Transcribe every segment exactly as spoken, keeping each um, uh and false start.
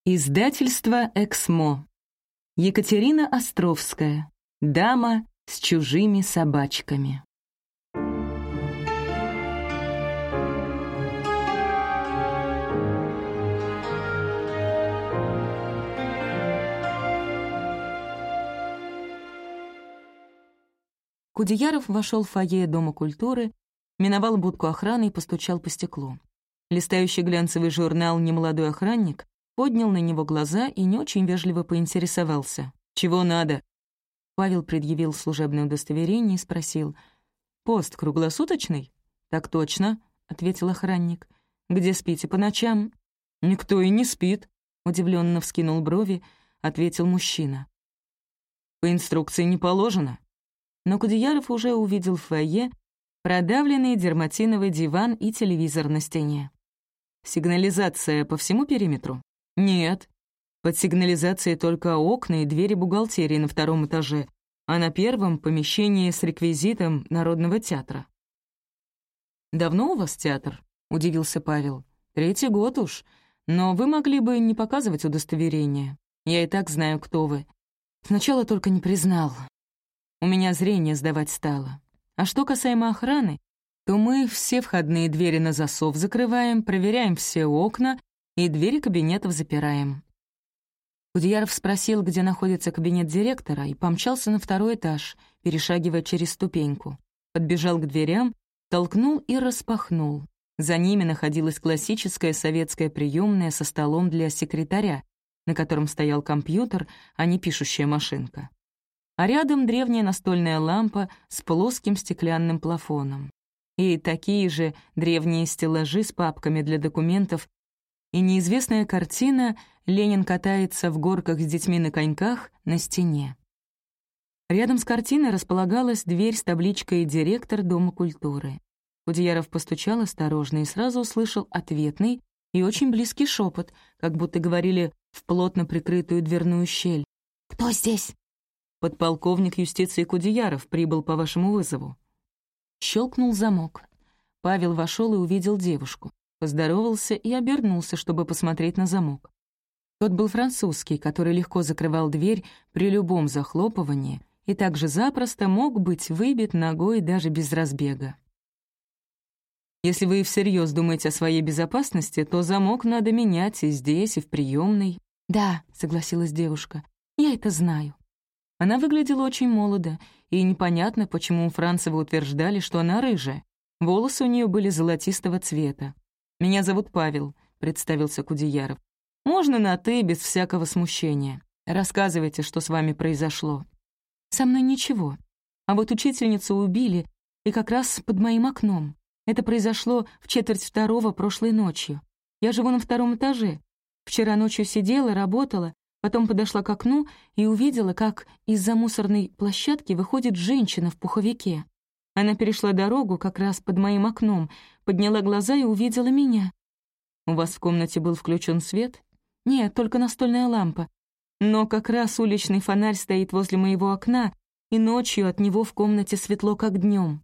Издательство «Эксмо». Екатерина Островская. Дама с чужими собачками. Кудеяров вошел в фойе Дома культуры, миновал будку охраны и постучал по стеклу. Листающий глянцевый журнал немолодой охранник поднял на него глаза и не очень вежливо поинтересовался. «Чего надо?» Павел предъявил служебное удостоверение и спросил. «Пост круглосуточный?» «Так точно», — ответил охранник. «Где спите по ночам?» «Никто и не спит», — удивленно вскинул брови, ответил мужчина. «По инструкции не положено». Но Кудеяров уже увидел в фойе продавленный дерматиновый диван и телевизор на стене. «Сигнализация по всему периметру?» «Нет. Под сигнализацией только окна и двери бухгалтерии на втором этаже, а на первом — помещение с реквизитом Народного театра». «Давно у вас театр?» — удивился Павел. «Третий год уж. Но вы могли бы не показывать удостоверение. Я и так знаю, кто вы. Сначала только не признал. У меня зрение сдавать стало. А что касаемо охраны, то мы все входные двери на засов закрываем, проверяем все окна и двери кабинетов запираем». Кудеяров спросил, где находится кабинет директора, и помчался на второй этаж, перешагивая через ступеньку. Подбежал к дверям, толкнул и распахнул. За ними находилась классическая советская приемная со столом для секретаря, на котором стоял компьютер, а не пишущая машинка. А рядом древняя настольная лампа с плоским стеклянным плафоном. И такие же древние стеллажи с папками для документов, и неизвестная картина «Ленин катается в горках с детьми на коньках» на стене. Рядом с картиной располагалась дверь с табличкой «Директор Дома культуры». Кудеяров постучал осторожно и сразу услышал ответный и очень близкий шепот, как будто говорили в плотно прикрытую дверную щель. «Кто здесь?» «Подполковник юстиции Кудеяров прибыл по вашему вызову». Щелкнул замок. Павел вошел и увидел девушку. Поздоровался и обернулся, чтобы посмотреть на замок. Тот был французский, который легко закрывал дверь при любом захлопывании и также запросто мог быть выбит ногой даже без разбега. «Если вы всерьез думаете о своей безопасности, то замок надо менять и здесь, и в приемной». «Да», — согласилась девушка, — «я это знаю». Она выглядела очень молодо, и непонятно, почему у Францева утверждали, что она рыжая. Волосы у нее были золотистого цвета. «Меня зовут Павел», — представился Кудеяров. «Можно на «ты», без всякого смущения. Рассказывайте, что с вами произошло». «Со мной ничего. А вот учительницу убили, и как раз под моим окном. Это произошло в четверть второго прошлой ночью. Я живу на втором этаже. Вчера ночью сидела, работала, потом подошла к окну и увидела, как из-за мусорной площадки выходит женщина в пуховике. Она перешла дорогу как раз под моим окном, подняла глаза и увидела меня. У вас в комнате был включен свет? Нет, только настольная лампа. Но как раз уличный фонарь стоит возле моего окна, и ночью от него в комнате светло, как днем.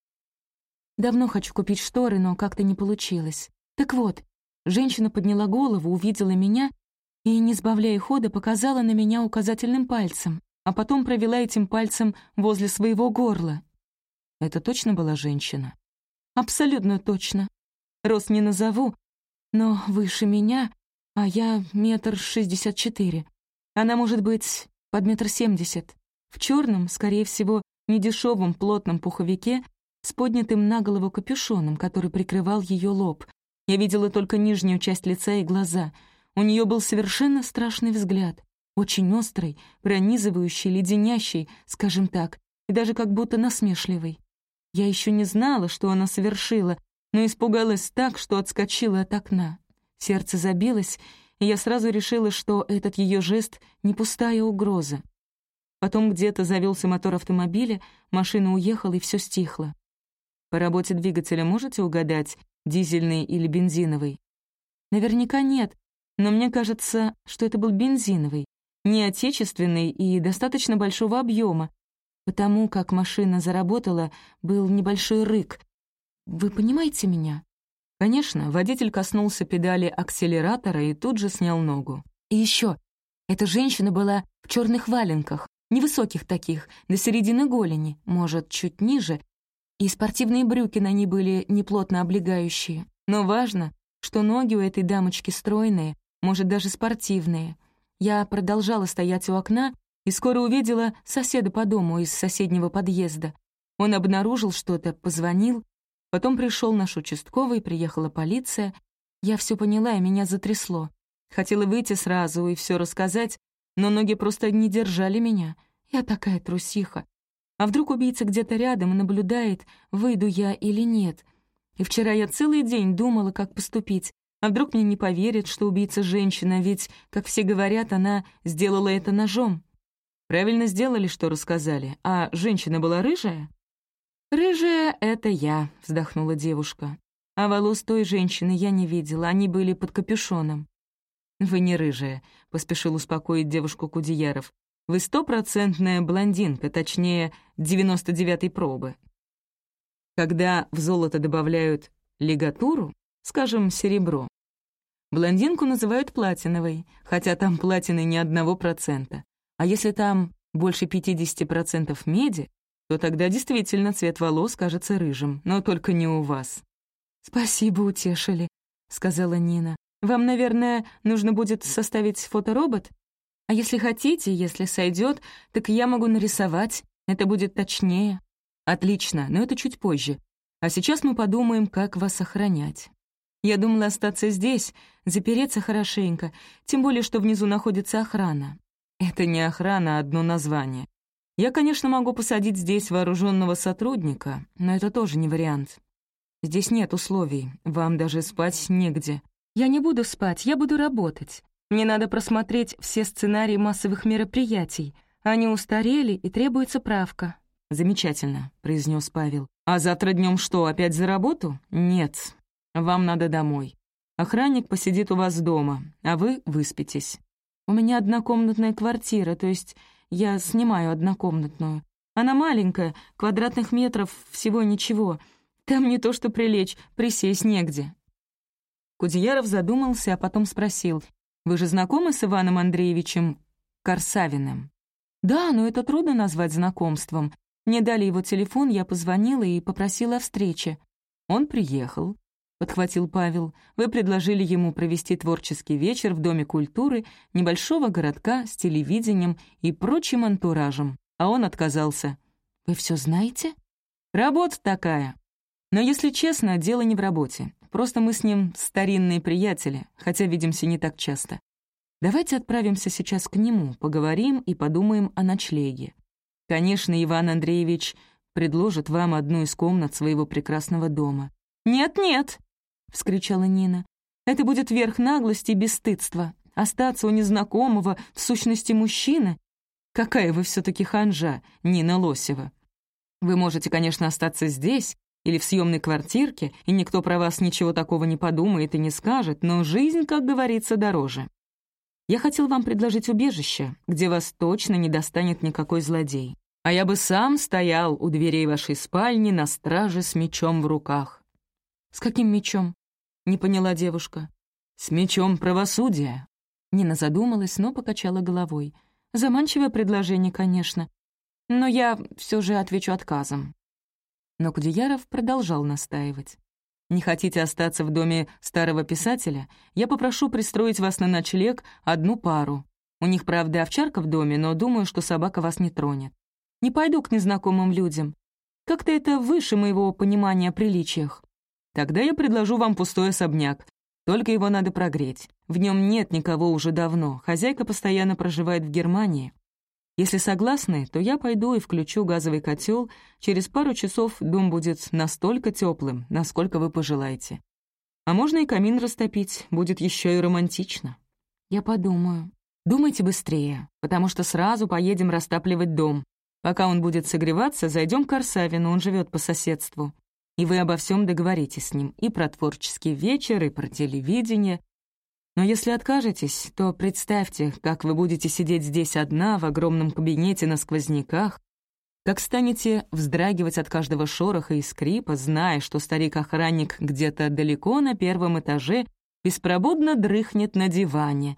Давно хочу купить шторы, но как-то не получилось. Так вот, женщина подняла голову, увидела меня и, не сбавляя хода, показала на меня указательным пальцем, а потом провела этим пальцем возле своего горла. Это точно была женщина? Абсолютно точно. Рост не назову, но выше меня, а я метр шестьдесят четыре. Она может быть под метр семьдесят. В черном, скорее всего, недешевом плотном пуховике с поднятым на голову капюшоном, который прикрывал ее лоб. Я видела только нижнюю часть лица и глаза. У нее был совершенно страшный взгляд, очень острый, пронизывающий, леденящий, скажем так, и даже как будто насмешливый. Я еще не знала, что она совершила, но испугалась так, что отскочила от окна. Сердце забилось, и я сразу решила, что этот ее жест не пустая угроза. Потом где-то завелся мотор автомобиля, машина уехала, и все стихло. По работе двигателя можете угадать, дизельный или бензиновый? Наверняка нет, но мне кажется, что это был бензиновый, не отечественный и достаточно большого объема. Потому как машина заработала, был небольшой рык. Вы понимаете меня? Конечно, водитель коснулся педали акселератора и тут же снял ногу. И еще, эта женщина была в черных валенках, невысоких таких, до середины голени, может, чуть ниже, и спортивные брюки на ней были неплотно облегающие. Но важно, что ноги у этой дамочки стройные, может, даже спортивные. Я продолжала стоять у окна и скоро увидела соседа по дому из соседнего подъезда. Он обнаружил что-то, позвонил, потом пришел наш участковый, приехала полиция. Я все поняла, и меня затрясло. Хотела выйти сразу и все рассказать, но ноги просто не держали меня. Я такая трусиха. А вдруг убийца где-то рядом и наблюдает, выйду я или нет. И вчера я целый день думала, как поступить. А вдруг мне не поверят, что убийца женщина, ведь, как все говорят, она сделала это ножом. Правильно сделали, что рассказали. А женщина была рыжая? «Рыжая — это я», — вздохнула девушка. «А волос той женщины я не видела, они были под капюшоном». «Вы не рыжая», — поспешил успокоить девушку Кудеяров. «Вы стопроцентная блондинка, точнее, девяносто девятой пробы». Когда в золото добавляют лигатуру, скажем, серебро, блондинку называют платиновой, хотя там платины ни одного процента. А если там больше пятьдесят процентов меди, то тогда действительно цвет волос кажется рыжим, но только не у вас. «Спасибо, утешили», — сказала Нина. «Вам, наверное, нужно будет составить фоторобот? А если хотите, если сойдет, так я могу нарисовать, это будет точнее». «Отлично, но это чуть позже. А сейчас мы подумаем, как вас охранять». Я думала остаться здесь, запереться хорошенько, тем более, что внизу находится охрана. Это не охрана, а одно название. Я, конечно, могу посадить здесь вооруженного сотрудника, но это тоже не вариант. Здесь нет условий, вам даже спать негде. Я не буду спать, я буду работать. Мне надо просмотреть все сценарии массовых мероприятий. Они устарели, и требуется правка. «Замечательно», — произнес Павел. «А завтра днем что, опять за работу?» «Нет, вам надо домой. Охранник посидит у вас дома, а вы выспитесь. У меня однокомнатная квартира, то есть я снимаю однокомнатную. Она маленькая, квадратных метров всего ничего. Там не то что прилечь, присесть негде». Кудеяров задумался, а потом спросил: «Вы же знакомы с Иваном Андреевичем Корсавиным?» «Да, но это трудно назвать знакомством. Мне дали его телефон, я позвонила и попросила о встрече». «Он приехал», — подхватил Павел. «Вы предложили ему провести творческий вечер в Доме культуры небольшого городка с телевидением и прочим антуражем, а он отказался». «Вы все знаете?» «Работа такая. Но, если честно, дело не в работе. Просто мы с ним старинные приятели, хотя видимся не так часто. Давайте отправимся сейчас к нему, поговорим и подумаем о ночлеге. Конечно, Иван Андреевич предложит вам одну из комнат своего прекрасного дома». «Нет-нет», — вскричала Нина, — «это будет верх наглости и бесстыдства. Остаться у незнакомого, в сущности, мужчины. Какая вы все-таки ханжа, Нина Лосева. Вы можете, конечно, остаться здесь или в съемной квартирке, и никто про вас ничего такого не подумает и не скажет, но жизнь, как говорится, дороже. Я хотел вам предложить убежище, где вас точно не достанет никакой злодей. А я бы сам стоял у дверей вашей спальни на страже с мечом в руках». «С каким мечом?» — не поняла девушка. «С мечом правосудия». Нина задумалась, но покачала головой. «Заманчивое предложение, конечно, но я все же отвечу отказом». Но Кудеяров продолжал настаивать. «Не хотите остаться в доме старого писателя? Я попрошу пристроить вас на ночлег одну пару. У них, правда, овчарка в доме, но думаю, что собака вас не тронет. Не пойду к незнакомым людям. Как-то это выше моего понимания о приличиях. Тогда я предложу вам пустой особняк. Только его надо прогреть. В нем нет никого уже давно. Хозяйка постоянно проживает в Германии. Если согласны, то я пойду и включу газовый котел. Через пару часов дом будет настолько теплым, насколько вы пожелаете. А можно и камин растопить, будет еще и романтично». «Я подумаю». «Думайте быстрее, потому что сразу поедем растапливать дом. Пока он будет согреваться, зайдем к Корсавину, он живет по соседству. И вы обо всем договоритесь с ним, и про творческий вечер, и про телевидение. Но если откажетесь, то представьте, как вы будете сидеть здесь одна в огромном кабинете на сквозняках, как станете вздрагивать от каждого шороха и скрипа, зная, что старик-охранник где-то далеко на первом этаже беспробудно дрыхнет на диване,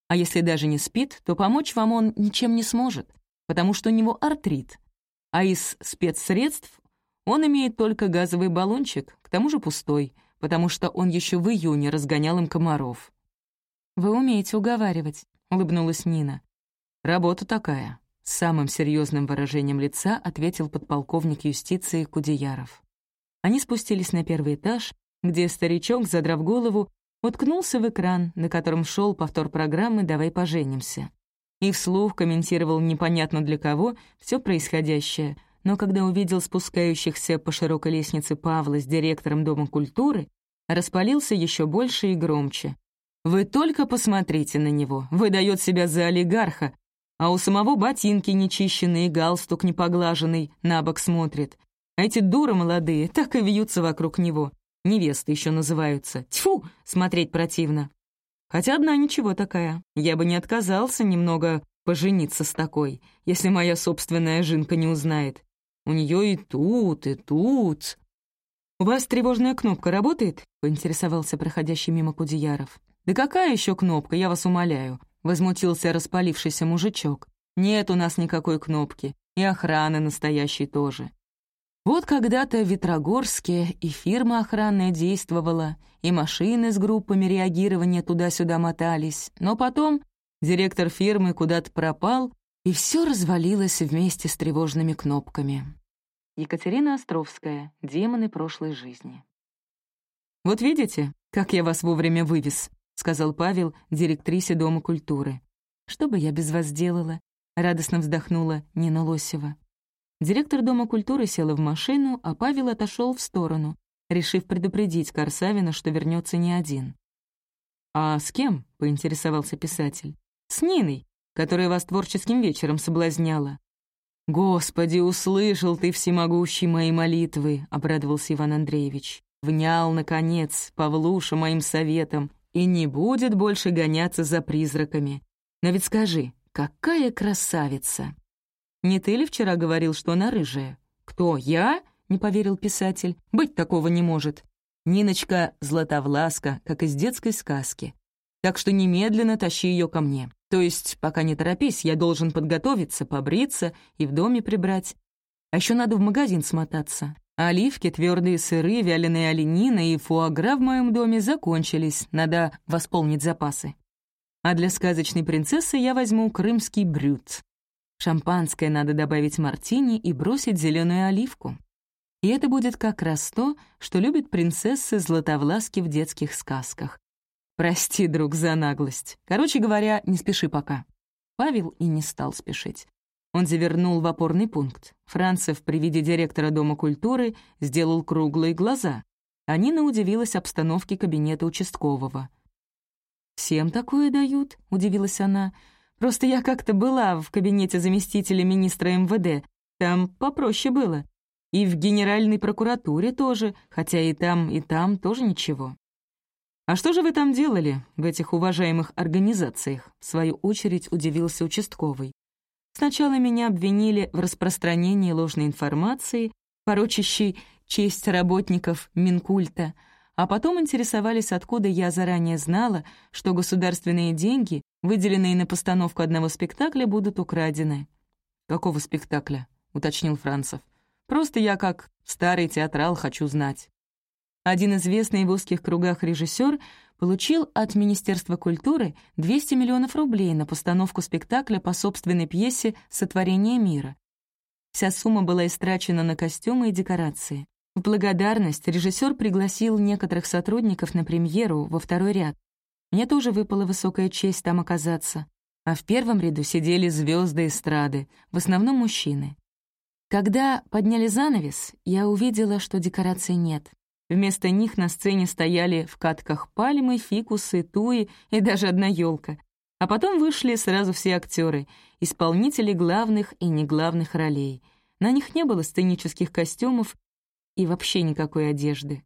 А если даже не спит, то помочь вам он ничем не сможет, потому что у него артрит. А из спецсредств он имеет только газовый баллончик, к тому же пустой, потому что он еще в июне разгонял им комаров. «Вы умеете уговаривать», — улыбнулась Нина. «Работа такая», — с самым серьезным выражением лица ответил подполковник юстиции Кудеяров. Они спустились на первый этаж, где старичок, задрав голову, уткнулся в экран, на котором шел повтор программы «Давай поженимся». И вслух комментировал непонятно для кого все происходящее, но когда увидел спускающихся по широкой лестнице Павла с директором Дома культуры, распалился еще больше и громче. «Вы только посмотрите на него, выдает себя за олигарха, а у самого ботинки нечищенные, галстук непоглаженный, на бок смотрит. А эти дуры молодые так и вьются вокруг него. Невесты еще называются. Тьфу, смотреть противно. Хотя одна ничего такая. Я бы не отказался немного пожениться с такой, если моя собственная жинка не узнает. У нее и тут, и тут». «У вас тревожная кнопка работает?» — поинтересовался проходящий мимо Кудеяров. «Да какая еще кнопка, я вас умоляю?» — возмутился распалившийся мужичок. «Нет у нас никакой кнопки, и охраны настоящей тоже. Вот когда-то в Ветрогорске и фирма охранная действовала, и машины с группами реагирования туда-сюда мотались, но потом директор фирмы куда-то пропал, и все развалилось вместе с тревожными кнопками». Екатерина Островская. «Демоны прошлой жизни». «Вот видите, как я вас вовремя вывез», — сказал Павел директрисе Дома культуры. «Что бы я без вас делала?» — радостно вздохнула Нина Лосева. Директор Дома культуры села в машину, а Павел отошел в сторону, решив предупредить Корсавина, что вернется не один. «А с кем?» — поинтересовался писатель. «С Ниной, которая вас творческим вечером соблазняла». «Господи, услышал ты всемогущий мои молитвы», — обрадовался Иван Андреевич. «Внял, наконец, Павлуша моим советом и не будет больше гоняться за призраками. Но ведь скажи, какая красавица!» «Не ты ли вчера говорил, что она рыжая?» «Кто, я?» — не поверил писатель. «Быть такого не может. Ниночка Златовласка, как из детской сказки. Так что немедленно тащи ее ко мне. То есть, пока не торопись, я должен подготовиться, побриться и в доме прибрать. А еще надо в магазин смотаться. Оливки, твердые сыры, вяленая оленина и фуагра в моем доме закончились, надо восполнить запасы. А для сказочной принцессы я возьму крымский брют. Шампанское надо добавить мартини и бросить зеленую оливку. И это будет как раз то, что любят принцессы Златовласки в детских сказках. Прости, друг, за наглость. Короче говоря, не спеши пока». Павел и не стал спешить. Он завернул в опорный пункт. Францев при виде директора Дома культуры сделал круглые глаза. А Нина удивилась обстановке кабинета участкового. «Всем такое дают?» — удивилась она. «Просто я как-то была в кабинете заместителя министра эм вэ дэ. Там попроще было. И в Генеральной прокуратуре тоже, хотя и там, и там тоже ничего». «А что же вы там делали, в этих уважаемых организациях?» — в свою очередь удивился участковый. «Сначала меня обвинили в распространении ложной информации, порочащей честь работников Минкульта, а потом интересовались, откуда я заранее знала, что государственные деньги, выделенные на постановку одного спектакля, будут украдены». «Какого спектакля?» — уточнил Францев. «Просто я, как старый театрал, хочу знать». Один известный в узких кругах режиссер получил от Министерства культуры двести миллионов рублей на постановку спектакля по собственной пьесе «Сотворение мира». Вся сумма была истрачена на костюмы и декорации. В благодарность режиссер пригласил некоторых сотрудников на премьеру во второй ряд. Мне тоже выпала высокая честь там оказаться. А в первом ряду сидели звезды эстрады, в основном мужчины. Когда подняли занавес, я увидела, что декораций нет. Вместо них на сцене стояли в катках пальмы, фикусы, туи и даже одна елка. А потом вышли сразу все актеры, исполнители главных и неглавных ролей. На них не было сценических костюмов и вообще никакой одежды.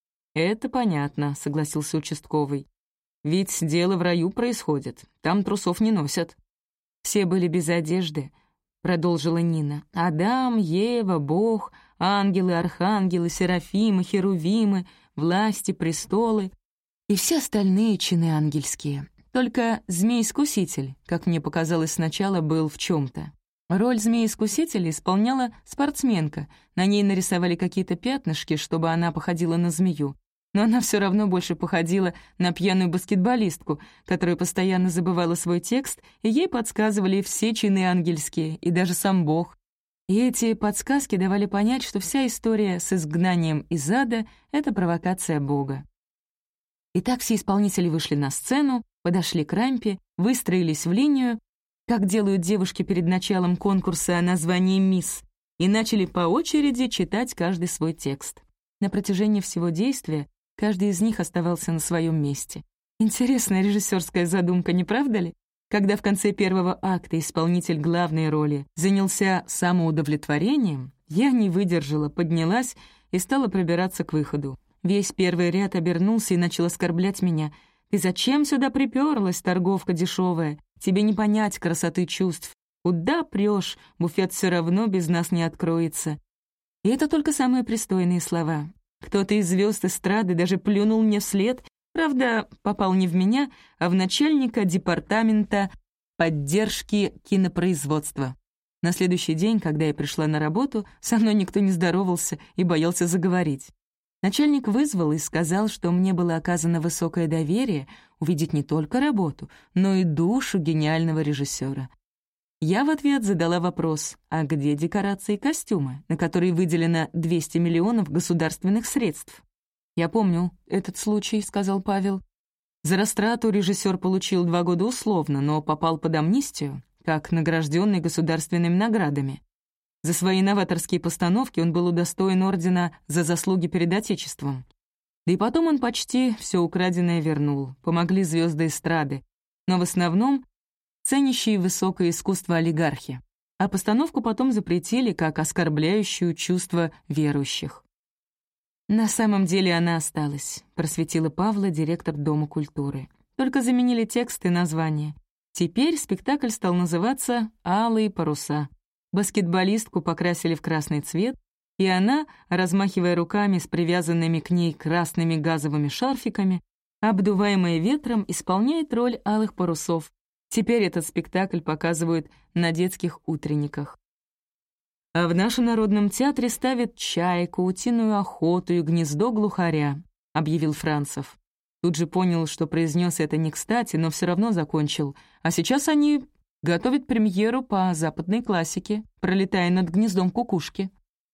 «Это понятно», — согласился участковый. «Ведь дело в раю происходит, там трусов не носят». «Все были без одежды», — продолжила Нина. «Адам, Ева, Бог, ангелы, архангелы, серафимы, херувимы, власти, престолы и все остальные чины ангельские. Только змей-искуситель, как мне показалось сначала, был в чем-то. Роль змеи-искусителя исполняла спортсменка. На ней нарисовали какие-то пятнышки, чтобы она походила на змею. Но она все равно больше походила на пьяную баскетболистку, которая постоянно забывала свой текст, и ей подсказывали все чины ангельские, и даже сам Бог. И эти подсказки давали понять, что вся история с изгнанием из ада — это провокация Бога. Итак, все исполнители вышли на сцену, подошли к рампе, выстроились в линию, как делают девушки перед началом конкурса о названии «Мисс», и начали по очереди читать каждый свой текст. На протяжении всего действия каждый из них оставался на своем месте. Интересная режиссерская задумка, не правда ли? Когда в конце первого акта исполнитель главной роли занялся самоудовлетворением, я не выдержала, поднялась и стала пробираться к выходу. Весь первый ряд обернулся и начал оскорблять меня. «Ты зачем сюда приперлась, торговка дешевая? Тебе не понять красоты чувств. Куда прешь? Буфет все равно без нас не откроется». И это только самые пристойные слова. Кто-то из звезд эстрады даже плюнул мне вслед, правда, попал не в меня, а в начальника департамента поддержки кинопроизводства. На следующий день, когда я пришла на работу, со мной никто не здоровался и боялся заговорить. Начальник вызвал и сказал, что мне было оказано высокое доверие увидеть не только работу, но и душу гениального режиссера. Я в ответ задала вопрос, а где декорации и костюмы, на которые выделено двести миллионов государственных средств? «Я помню этот случай», — сказал Павел. За растрату режиссер получил два года условно, но попал под амнистию, как награжденный государственными наградами. За свои новаторские постановки он был удостоен ордена за заслуги перед Отечеством. Да и потом он почти все украденное вернул, помогли звезды эстрады, но в основном ценящие высокое искусство олигархи. А постановку потом запретили как оскорбляющую чувства верующих. «На самом деле она осталась», — просветила Павла директор Дома культуры. «Только заменили текст и название. Теперь спектакль стал называться «Алые паруса». Баскетболистку покрасили в красный цвет, и она, размахивая руками с привязанными к ней красными газовыми шарфиками, обдуваемая ветром, исполняет роль алых парусов. Теперь этот спектакль показывают на детских утренниках. А в нашем народном театре ставят «Чайку», «Утиную охоту» и «Гнездо глухаря», — объявил Францев. Тут же понял, что произнес это не кстати, но все равно закончил. А сейчас они готовят премьеру по западной классике, пролетая над гнездом кукушки.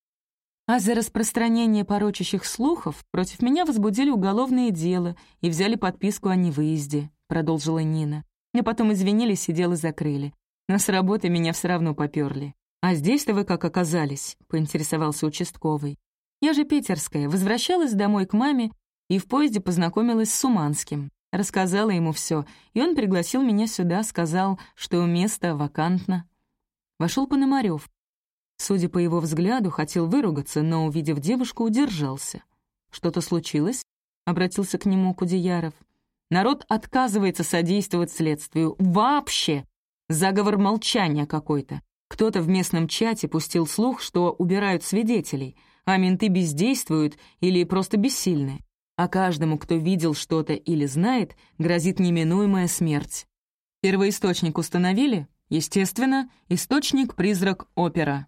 А за распространение порочащих слухов против меня возбудили уголовное дело и взяли подписку о невыезде, продолжила Нина. Но потом извинились и дело закрыли. Но с работы меня все равно попёрли. «А здесь-то вы как оказались?» — поинтересовался участковый. «Я же питерская, возвращалась домой к маме и в поезде познакомилась с Уманским. Рассказала ему все, и он пригласил меня сюда, сказал, что место вакантно». Вошел Пономарёв. Судя по его взгляду, хотел выругаться, но, увидев девушку, удержался. «Что-то случилось?» — обратился к нему Кудеяров. «Народ отказывается содействовать следствию. Вообще! Заговор молчания какой-то. Кто-то в местном чате пустил слух, что убирают свидетелей, а менты бездействуют или просто бессильны. А каждому, кто видел что-то или знает, грозит неминуемая смерть. Первоисточник установили? Естественно, источник «Призрак опера».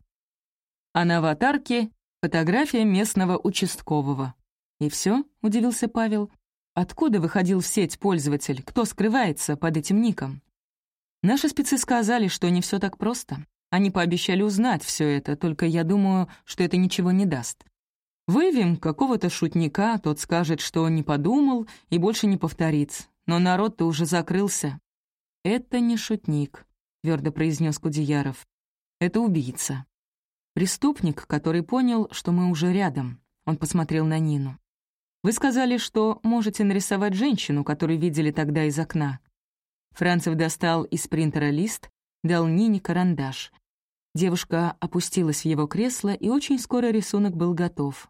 А на аватарке — фотография местного участкового. «И все?» — удивился Павел. «Откуда выходил в сеть пользователь? Кто скрывается под этим ником?» Наши спецы сказали, что не все так просто. Они пообещали узнать все это, только я думаю, что это ничего не даст. Выявим какого-то шутника, тот скажет, что не подумал и больше не повторит. Но народ-то уже закрылся. «Это не шутник», — твердо произнес Кудеяров. «Это убийца. Преступник, который понял, что мы уже рядом». Он посмотрел на Нину. «Вы сказали, что можете нарисовать женщину, которую видели тогда из окна». Францев достал из принтера лист, дал Нине карандаш. Девушка опустилась в его кресло, и очень скоро рисунок был готов.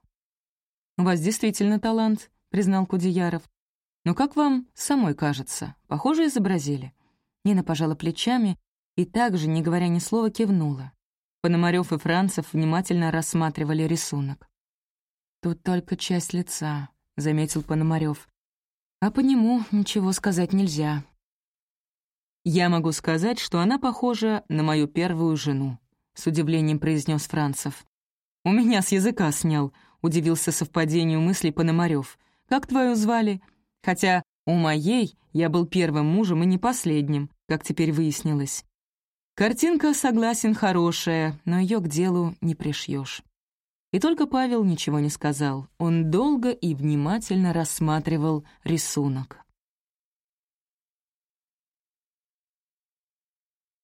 «У вас действительно талант», — признал Кудеяров. «Но как вам самой кажется? Похоже, изобразили?» Нина пожала плечами и также, не говоря ни слова, кивнула. Пономарёв и Францев внимательно рассматривали рисунок. «Тут только часть лица», — заметил Пономарёв. «А по нему ничего сказать нельзя». «Я могу сказать, что она похожа на мою первую жену», — с удивлением произнес Францев. «У меня с языка снял», — удивился совпадению мыслей Пономарёв. «Как твою звали? Хотя у моей я был первым мужем и не последним, как теперь выяснилось. Картинка, согласен, хорошая, но ее к делу не пришьешь». И только Павел ничего не сказал. Он долго и внимательно рассматривал рисунок.